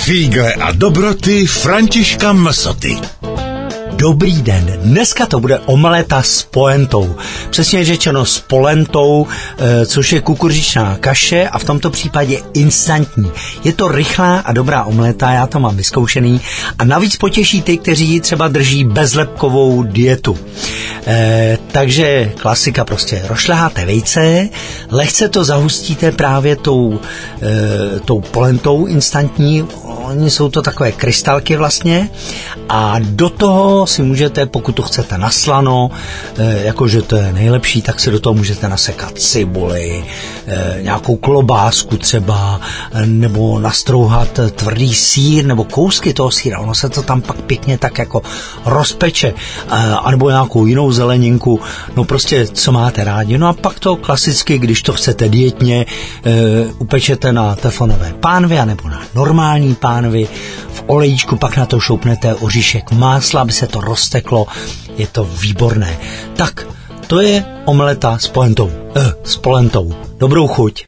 Fígle a dobroty Františka Msoty. Dobrý den, dneska to bude omeleta s poentou. Přesně řečeno s polentou, což je kukuřičná kaše a v tomto případě instantní. Je to rychlá a dobrá omeleta, já to mám vyzkoušený a navíc potěší ty, kteří ji třeba drží bezlepkovou dietu. Takže klasika prostě, rošleháte vejce, lehce to zahustíte právě tou polentou instantní, oni jsou to takové krystalky vlastně a do toho si můžete, pokud to chcete naslano, jakože to je nejlepší, tak si do toho můžete nasekat cibuli, nějakou klobásku třeba, nebo nastrouhat tvrdý sýr, nebo kousky toho sýra, ono se to tam pak pěkně tak jako rozpeče, anebo nějakou jinou zeleninku, no prostě co máte rádi. No a pak to klasicky, když to chcete dietně, upečete na teflonové pánvi, anebo na normální pánvi, v olejčku pak na to šoupnete oříšek másla, aby se to rozteklo, je to výborné. Tak, to je omeleta s polentou. Dobrou chuť.